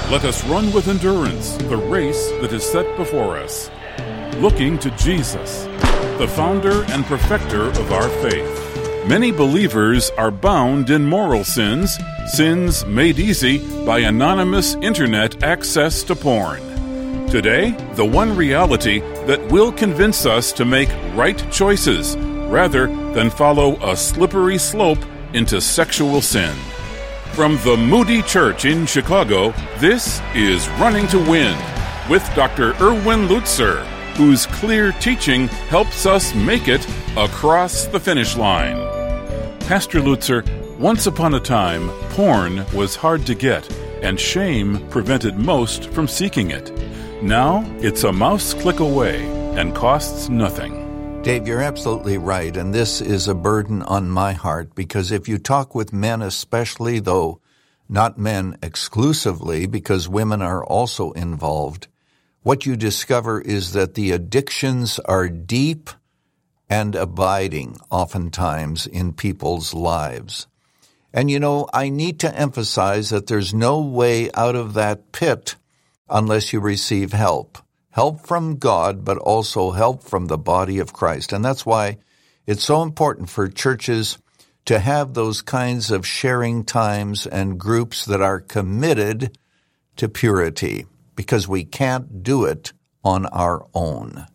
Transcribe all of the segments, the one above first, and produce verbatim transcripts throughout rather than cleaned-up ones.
Let us run with endurance the race that is set before us, looking to Jesus, the founder and perfecter of our faith. Many believers are bound in moral sins, sins made easy by anonymous internet access to porn. Today, the one reality that will convince us to make right choices rather than follow a slippery slope into sexual sin. From the Moody Church in Chicago, this is Running to Win with Doctor Erwin Lutzer, whose clear teaching helps us make it across the finish line. Pastor Lutzer, once upon a time, porn was hard to get, and shame prevented most from seeking it. Now, it's a mouse click away and costs nothing. Dave, you're absolutely right, and this is a burden on my heart, because if you talk with men especially, though not men exclusively, because women are also involved, what you discover is that the addictions are deep and abiding oftentimes in people's lives. And you know, I need to emphasize that there's no way out of that pit unless you receive help. Help from God, but also help from the body of Christ. And that's why it's so important for churches to have those kinds of sharing times and groups that are committed to purity, because we can't do it on our own.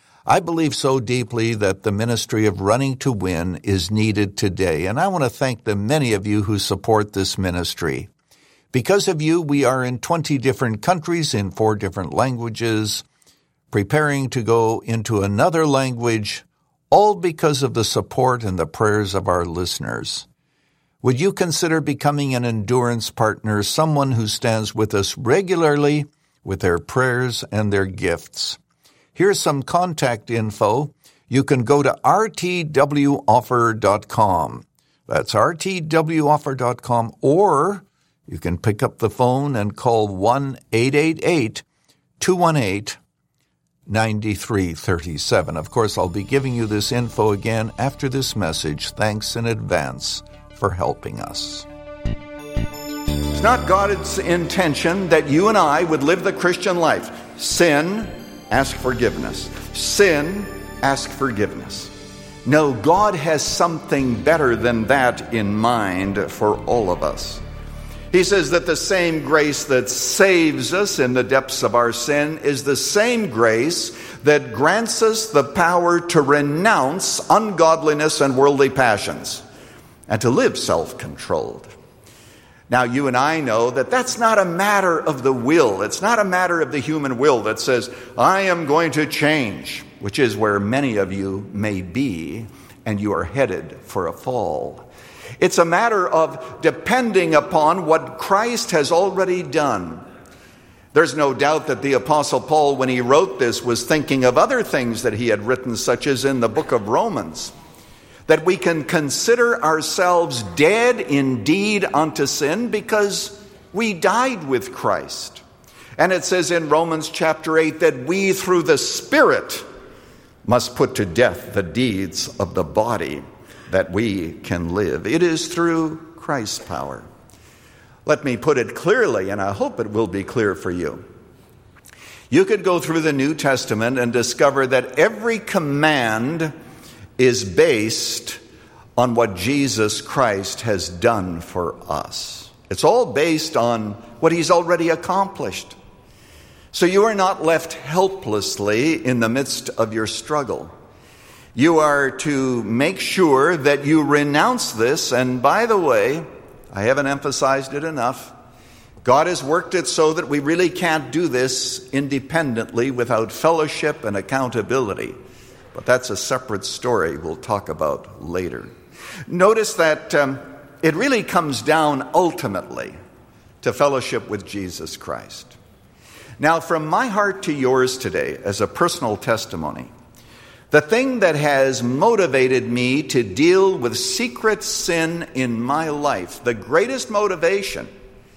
I believe so deeply that the ministry of Running to Win is needed today, and I want to thank the many of you who support this ministry. Because of you, we are in twenty different countries in four different languages, preparing to go into another language, all because of the support and the prayers of our listeners. Would you consider becoming an endurance partner, someone who stands with us regularly with their prayers and their gifts? Here's some contact info. You can go to r t w offer dot com. That's r t w offer dot com, or you can pick up the phone and call one eight eight eight, two one eight, nine three three seven. Of course, I'll be giving you this info again after this message. Thanks in advance for helping us. It's not God's intention that you and I would live the Christian life. Sin, ask forgiveness. Sin, ask forgiveness. No, God has something better than that in mind for all of us. He says that the same grace that saves us in the depths of our sin is the same grace that grants us the power to renounce ungodliness and worldly passions and to live self-controlled. Now, you and I know that that's not a matter of the will. It's not a matter of the human will that says, I am going to change, which is where many of you may be, and you are headed for a fall. It's a matter of depending upon what Christ has already done. There's no doubt that the Apostle Paul, when he wrote this, was thinking of other things that he had written, such as in the book of Romans, that we can consider ourselves dead indeed unto sin because we died with Christ. And it says in Romans chapter eight that we through the Spirit must put to death the deeds of the body, that we can live. It is through Christ's power. Let me put it clearly, and I hope it will be clear for you. You could go through the New Testament and discover that every command is based on what Jesus Christ has done for us. It's all based on what he's already accomplished. So you are not left helplessly in the midst of your struggle. You are to make sure that you renounce this. And by the way, I haven't emphasized it enough. God has worked it so that we really can't do this independently without fellowship and accountability. But that's a separate story we'll talk about later. Notice that um, it really comes down ultimately to fellowship with Jesus Christ. Now, from my heart to yours today, as a personal testimony, the thing that has motivated me to deal with secret sin in my life, the greatest motivation,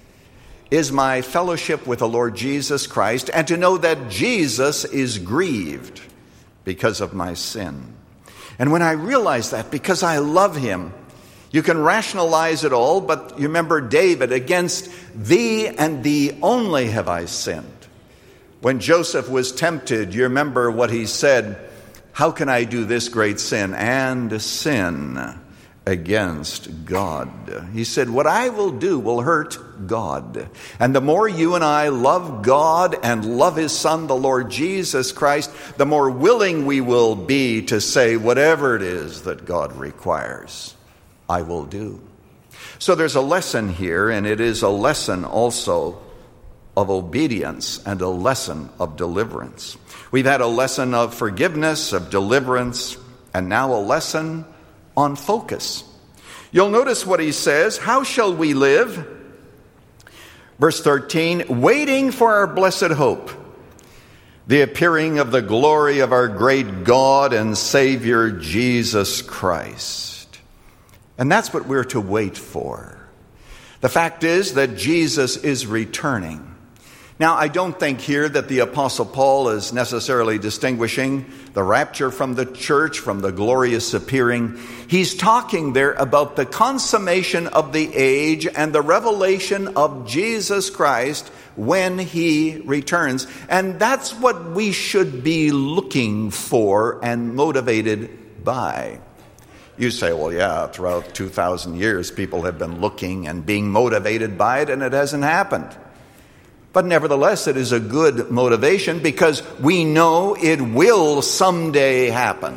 is my fellowship with the Lord Jesus Christ, and to know that Jesus is grieved because of my sin. And when I realize that, because I love him, You can rationalize it all, but you remember David, against thee and thee only have I sinned. When Joseph was tempted, you remember what he said, how can I do this great sin and sin against God? He said, what I will do will hurt God. And the more you and I love God and love his Son, the Lord Jesus Christ, the more willing we will be to say whatever it is that God requires, I will do. So there's a lesson here, and it is a lesson also of obedience and a lesson of deliverance. We've had a lesson of forgiveness, of deliverance, and now a lesson on focus. You'll notice what he says, how shall we live? Verse thirteen, waiting for our blessed hope, the appearing of the glory of our great God and Savior, Jesus Christ. And that's what we're to wait for. The fact is that Jesus is returning. Now, I don't think here that the Apostle Paul is necessarily distinguishing the rapture from the church, from the glorious appearing. He's talking there about the consummation of the age and the revelation of Jesus Christ when he returns. And that's what we should be looking for and motivated by. You say, well, yeah, throughout two thousand years, people have been looking and being motivated by it, and it hasn't happened. But nevertheless, it is a good motivation because we know it will someday happen.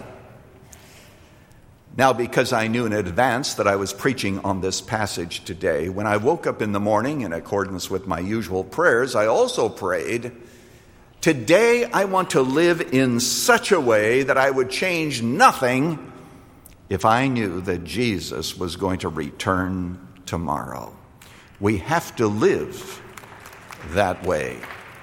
Now, because I knew in advance that I was preaching on this passage today, when I woke up in the morning in accordance with my usual prayers, I also prayed, today I want to live in such a way that I would change nothing if I knew that Jesus was going to return tomorrow. We have to live that way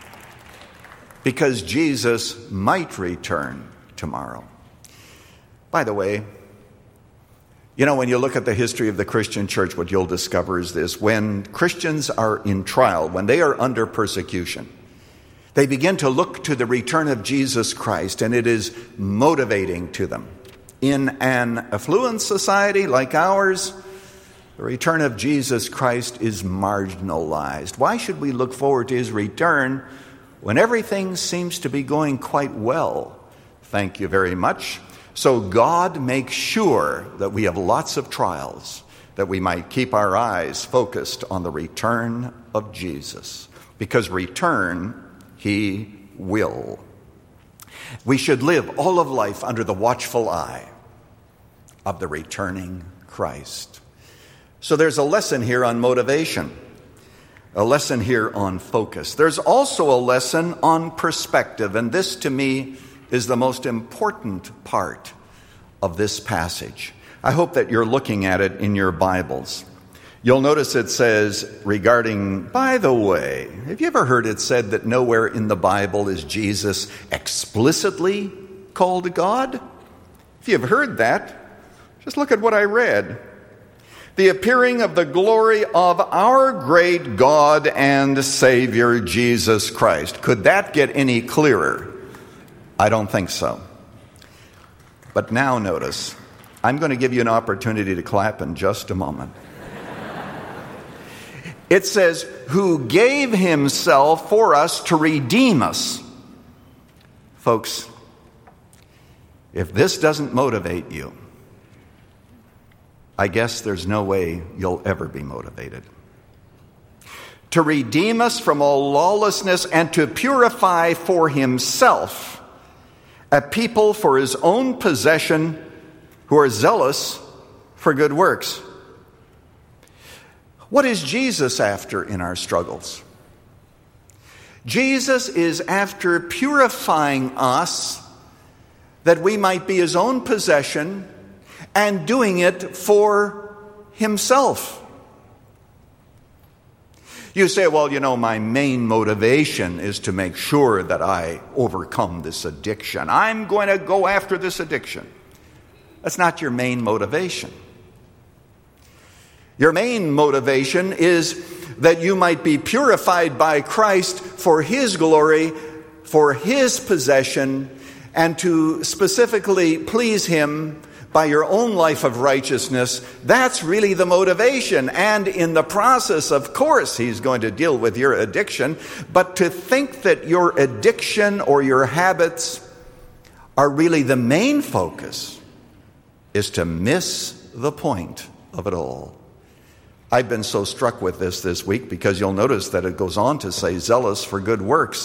because Jesus might return tomorrow. By the way, you know, when you look at the history of the Christian church, what you'll discover is this. When Christians are in trial, when they are under persecution, they begin to look to the return of Jesus Christ, and it is motivating to them. In an affluent society like ours, the return of Jesus Christ is marginalized. Why should we look forward to his return when everything seems to be going quite well? Thank you very much. So God makes sure that we have lots of trials, that we might keep our eyes focused on the return of Jesus. Because return, he will. We should live all of life under the watchful eye of the returning Christ. So there's a lesson here on motivation, a lesson here on focus. There's also a lesson on perspective, and this to me is the most important part of this passage. I hope that you're looking at it in your Bibles. You'll notice it says regarding, by the way, have you ever heard it said that nowhere in the Bible is Jesus explicitly called God? If you've heard that, just look at what I read. The appearing of the glory of our great God and Savior, Jesus Christ. Could that get any clearer? I don't think so. But now notice, I'm going to give you an opportunity to clap in just a moment. It says, who gave himself for us to redeem us. Folks, if this doesn't motivate you, I guess there's no way you'll ever be motivated. To redeem us from all lawlessness and to purify for himself a people for his own possession who are zealous for good works. What is Jesus after in our struggles? Jesus is after purifying us that we might be his own possession and doing it for himself. You say, well, you know, my main motivation is to make sure that I overcome this addiction. I'm going to go after this addiction. That's not your main motivation. Your main motivation is that you might be purified by Christ for his glory, for his possession, and to specifically please him by your own life of righteousness, that's really the motivation. And in the process, of course, he's going to deal with your addiction. But to think that your addiction or your habits are really the main focus is to miss the point of it all. I've been so struck with this this week because you'll notice that it goes on to say zealous for good works.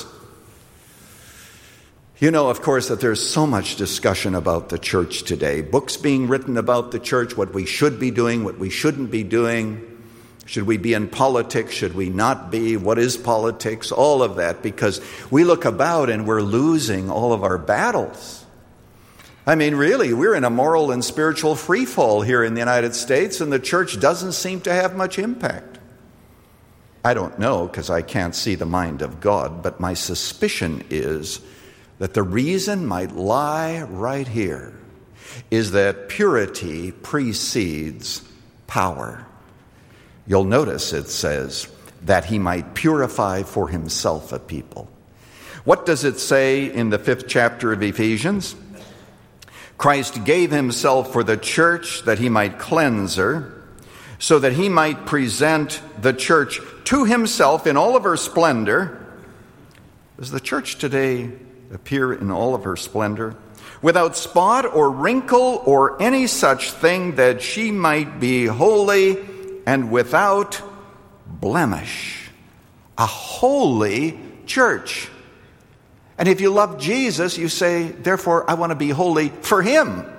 You know, of course, that there's so much discussion about the church today. Books being written about the church, what we should be doing, what we shouldn't be doing. Should we be in politics? Should we not be? What is politics? All of that, because we look about and we're losing all of our battles. I mean, really, we're in a moral and spiritual freefall here in the United States, and the church doesn't seem to have much impact. I don't know, because I can't see the mind of God, but my suspicion is that the reason might lie right here is that purity precedes power. You'll notice it says that he might purify for himself a people. What does it say in the fifth chapter of Ephesians? Christ gave himself for the church that he might cleanse her, so that he might present the church to himself in all of her splendor. Does the church today appear in all of her splendor? Without spot or wrinkle or any such thing, that she might be holy and without blemish. A holy church. And if you love Jesus, you say, therefore, I want to be holy for him. And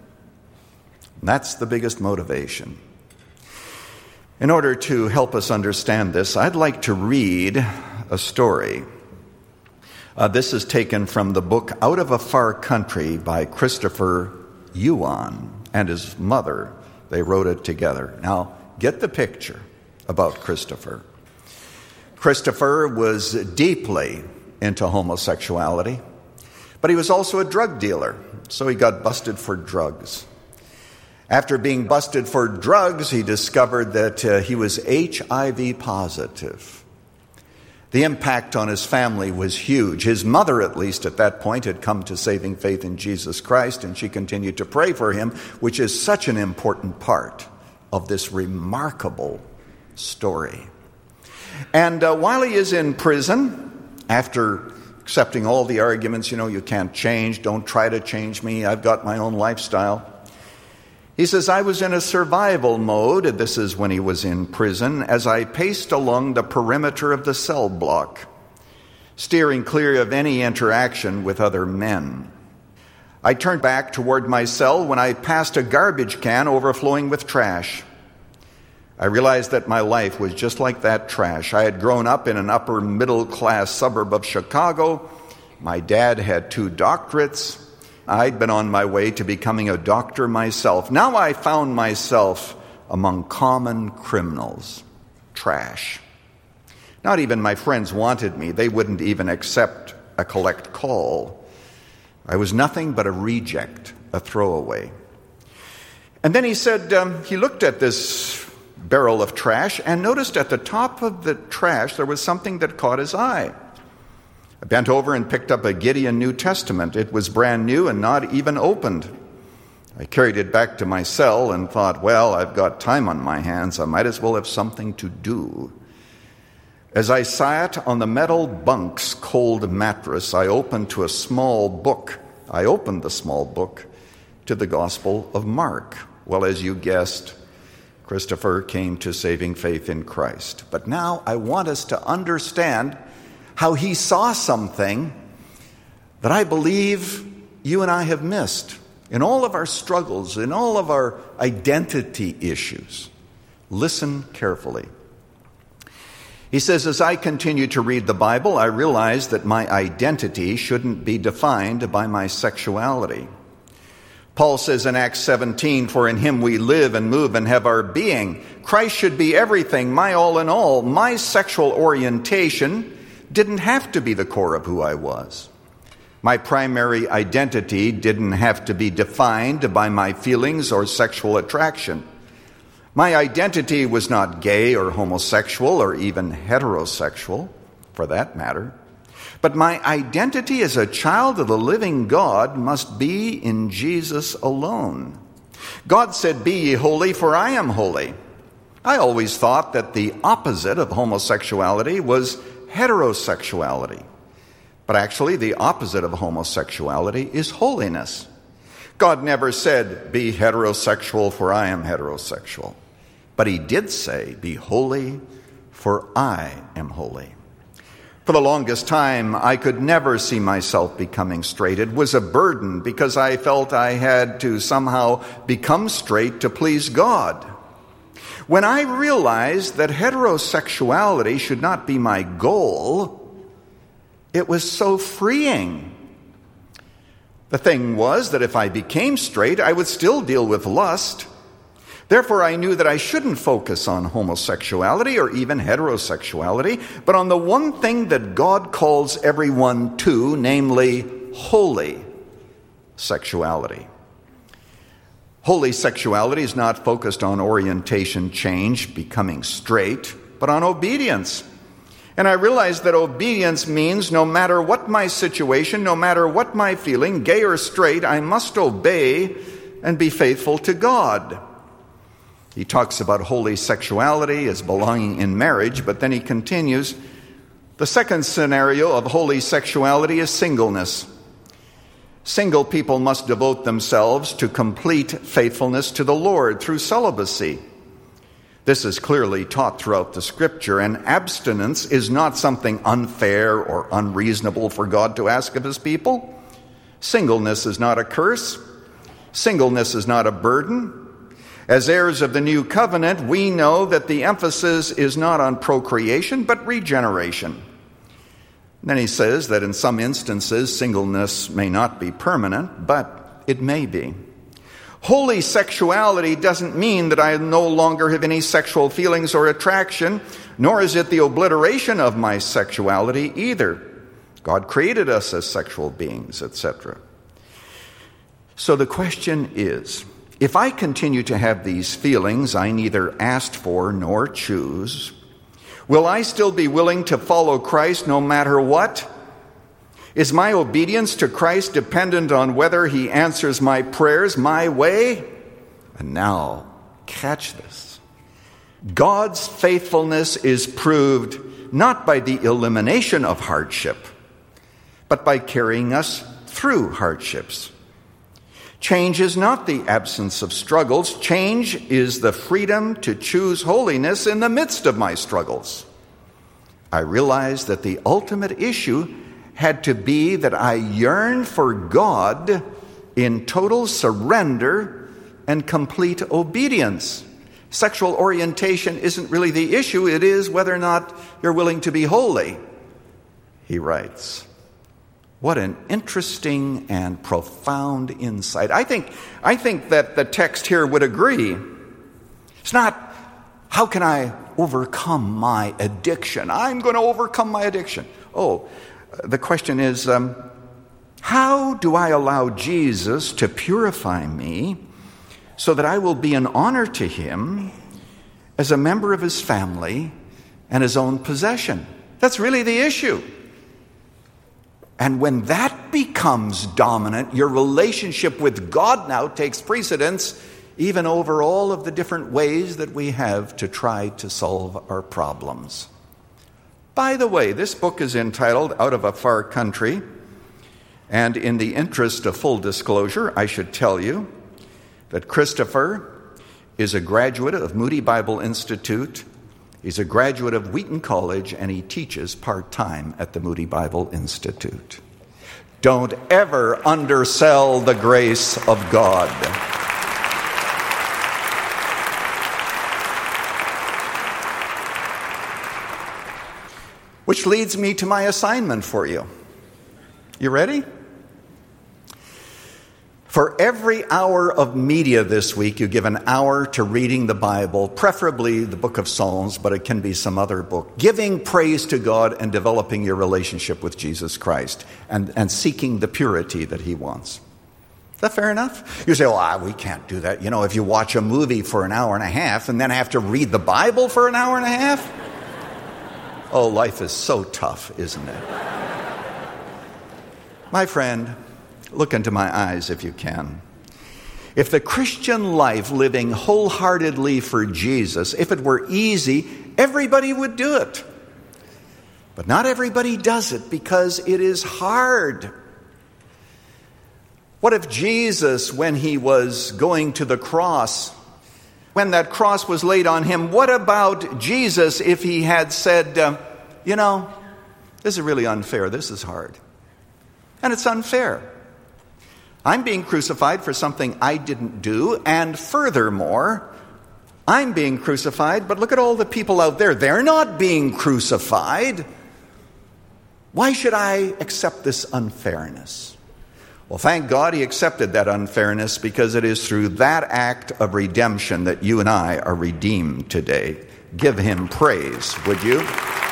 that's the biggest motivation. In order to help us understand this, I'd like to read a story. Uh, this is taken from the book Out of a Far Country by Christopher Yuan and his mother. They wrote it together. Now, get the picture about Christopher. Christopher was deeply into homosexuality, but he was also a drug dealer, so he got busted for drugs. After being busted for drugs, he discovered that uh, he was H I V positive. The impact on his family was huge. His mother, at least at that point, had come to saving faith in Jesus Christ, and she continued to pray for him, which is such an important part of this remarkable story. And uh, while he is in prison, after accepting all the arguments, you know, you can't change, don't try to change me, I've got my own lifestyle. He says, I was in a survival mode, this is when he was in prison, as I paced along the perimeter of the cell block, steering clear of any interaction with other men. I turned back toward my cell when I passed a garbage can overflowing with trash. I realized that my life was just like that trash. I had grown up in an upper middle class suburb of Chicago. My dad had two doctorates. I'd been on my way to becoming a doctor myself. Now I found myself among common criminals. Trash. Not even my friends wanted me. They wouldn't even accept a collect call. I was nothing but a reject, a throwaway. And then he said, um, he looked at this barrel of trash and noticed at the top of the trash there was something that caught his eye. I bent over and picked up a Gideon New Testament. It was brand new and not even opened. I carried it back to my cell and thought, well, I've got time on my hands. I might as well have something to do. As I sat on the metal bunk's cold mattress, I opened to a small book. I opened the small book to the Gospel of Mark. Well, as you guessed, Christopher came to saving faith in Christ. But now I want us to understand how he saw something that I believe you and I have missed in all of our struggles, in all of our identity issues. Listen carefully. He says, as I continue to read the Bible, I realize that my identity shouldn't be defined by my sexuality. Paul says in Acts seventeen, for in him we live and move and have our being. Christ should be everything, my all in all. My sexual orientation didn't have to be the core of who I was. My primary identity didn't have to be defined by my feelings or sexual attraction. My identity was not gay or homosexual or even heterosexual, for that matter. But my identity as a child of the living God must be in Jesus alone. God said, "Be ye holy, for I am holy." I always thought that the opposite of homosexuality was heterosexuality. But actually, the opposite of homosexuality is holiness. God never said, "Be heterosexual, for I am heterosexual." But he did say, "Be holy, for I am holy." For the longest time, I could never see myself becoming straight. It was a burden because I felt I had to somehow become straight to please God. When I realized that heterosexuality should not be my goal, it was so freeing. The thing was that if I became straight, I would still deal with lust. Therefore, I knew that I shouldn't focus on homosexuality or even heterosexuality, but on the one thing that God calls everyone to, namely holy sexuality. Holy sexuality is not focused on orientation change, becoming straight, but on obedience. And I realized that obedience means no matter what my situation, no matter what my feeling, gay or straight, I must obey and be faithful to God. He talks about holy sexuality as belonging in marriage, but then he continues, the second scenario of holy sexuality is singleness. Single people must devote themselves to complete faithfulness to the Lord through celibacy. This is clearly taught throughout the Scripture, and abstinence is not something unfair or unreasonable for God to ask of his people. Singleness is not a curse. Singleness is not a burden. As heirs of the new covenant, we know that the emphasis is not on procreation, but regeneration. Then he says that in some instances, singleness may not be permanent, but it may be. Holy sexuality doesn't mean that I no longer have any sexual feelings or attraction, nor is it the obliteration of my sexuality either. God created us as sexual beings, et cetera. So the question is, if I continue to have these feelings I neither asked for nor choose, will I still be willing to follow Christ no matter what? Is my obedience to Christ dependent on whether he answers my prayers my way? And now, catch this. God's faithfulness is proved not by the elimination of hardship, but by carrying us through hardships. Change is not the absence of struggles. Change is the freedom to choose holiness in the midst of my struggles. I realized that the ultimate issue had to be that I yearn for God in total surrender and complete obedience. Sexual orientation isn't really the issue. It is whether or not you're willing to be holy, he writes. What an interesting and profound insight. I think, I think that the text here would agree. It's not, how can I overcome my addiction? I'm going to overcome my addiction. Oh, the question is, um, how do I allow Jesus to purify me so that I will be an honor to him as a member of his family and his own possession? That's really the issue. And when that becomes dominant, your relationship with God now takes precedence even over all of the different ways that we have to try to solve our problems. By the way, this book is entitled Out of a Far Country, and in the interest of full disclosure, I should tell you that Christopher is a graduate of Moody Bible Institute. He's a graduate of Wheaton College, and he teaches part-time at the Moody Bible Institute. Don't ever undersell the grace of God. Which leads me to my assignment for you. You ready? For every hour of media this week, you give an hour to reading the Bible, preferably the book of Psalms, but it can be some other book, giving praise to God and developing your relationship with Jesus Christ and, and seeking the purity that he wants. Is that fair enough? You say, well, ah, we can't do that. You know, if you watch a movie for an hour and a half and then have to read the Bible for an hour and a half, oh, life is so tough, isn't it? My friend, look into my eyes if you can. If the Christian life, living wholeheartedly for Jesus, if it were easy, everybody would do it. But not everybody does it because it is hard. What if Jesus, when he was going to the cross, when that cross was laid on him, what about Jesus if he had said, uh, you know, this is really unfair, this is hard. And it's unfair. I'm being crucified for something I didn't do, and furthermore, I'm being crucified, but look at all the people out there. They're not being crucified. Why should I accept this unfairness? Well, thank God he accepted that unfairness, because it is through that act of redemption that you and I are redeemed today. Give him praise, would you?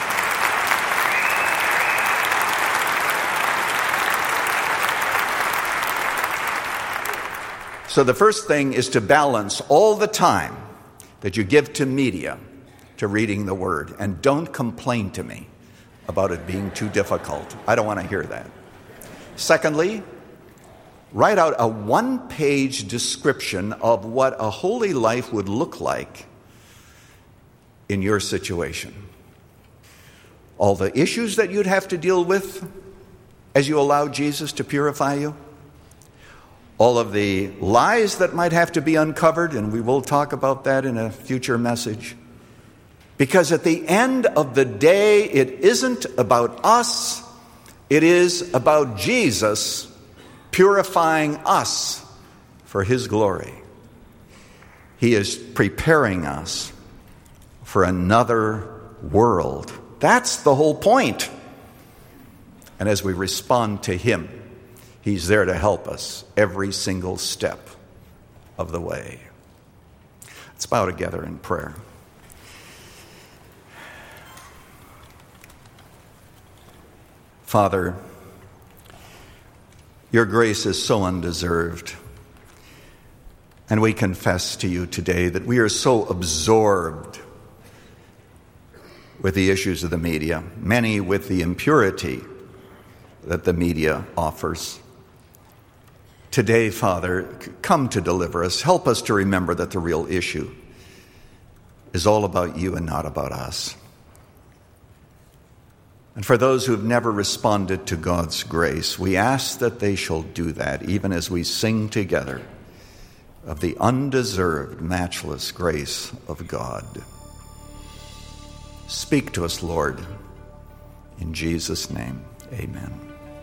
So the first thing is to balance all the time that you give to media to reading the Word. And don't complain to me about it being too difficult. I don't want to hear that. Secondly, write out a one-page description of what a holy life would look like in your situation. All the issues that you'd have to deal with as you allow Jesus to purify you. All of the lies that might have to be uncovered, and we will talk about that in a future message. Because at the end of the day, it isn't about us, it is about Jesus purifying us for his glory. He is preparing us for another world. That's the whole point. And as we respond to him, he's there to help us every single step of the way. Let's bow together in prayer. Father, your grace is so undeserved. And we confess to you today that we are so absorbed with the issues of the media, many with the impurity that the media offers. Today, Father, come to deliver us. Help us to remember that the real issue is all about you and not about us. And for those who have never responded to God's grace, we ask that they shall do that, even as we sing together of the undeserved, matchless grace of God. Speak to us, Lord. In Jesus' name, amen.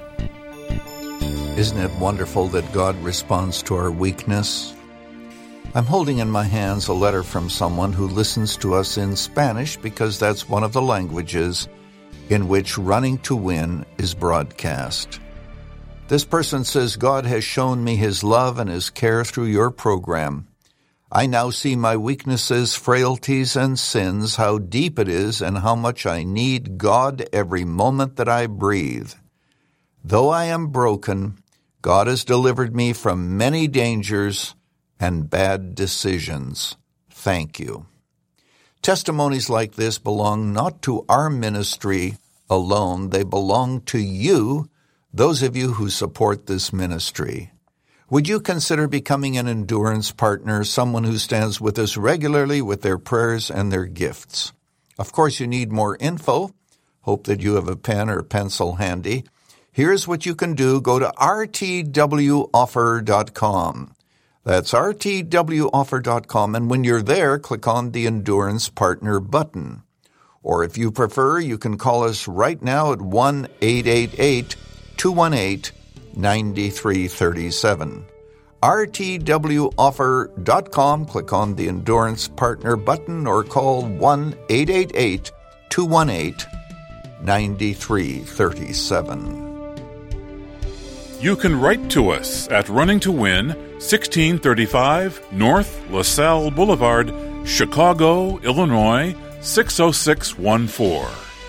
Isn't it wonderful that God responds to our weakness? I'm holding in my hands a letter from someone who listens to us in Spanish because that's one of the languages in which Running to Win is broadcast. This person says, God has shown me his love and his care through your program. I now see my weaknesses, frailties, and sins, how deep it is, and how much I need God every moment that I breathe. Though I am broken, God has delivered me from many dangers and bad decisions. Thank you. Testimonies like this belong not to our ministry alone. They belong to you, those of you who support this ministry. Would you consider becoming an endurance partner, someone who stands with us regularly with their prayers and their gifts? Of course, you need more info. Hope that you have a pen or pencil handy. Here's what you can do. Go to r t w offer dot com. That's r t w offer dot com, and when you're there, click on the Endurance Partner button. Or if you prefer, you can call us right now at one eight eight eight, two one eight, nine three three seven. r t w offer dot com, click on the Endurance Partner button, or call one eight eight eight, two one eight, nine three three seven. You can write to us at Running to Win, sixteen thirty-five North LaSalle Boulevard, Chicago, Illinois, six oh six one four.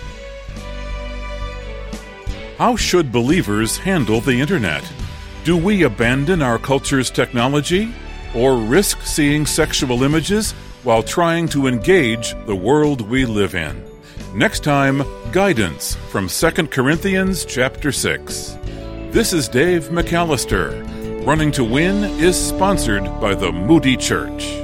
How should believers handle the Internet? Do we abandon our culture's technology or risk seeing sexual images while trying to engage the world we live in? Next time, guidance from Second Corinthians chapter six. This is Dave McAllister. Running to Win is sponsored by the Moody Church.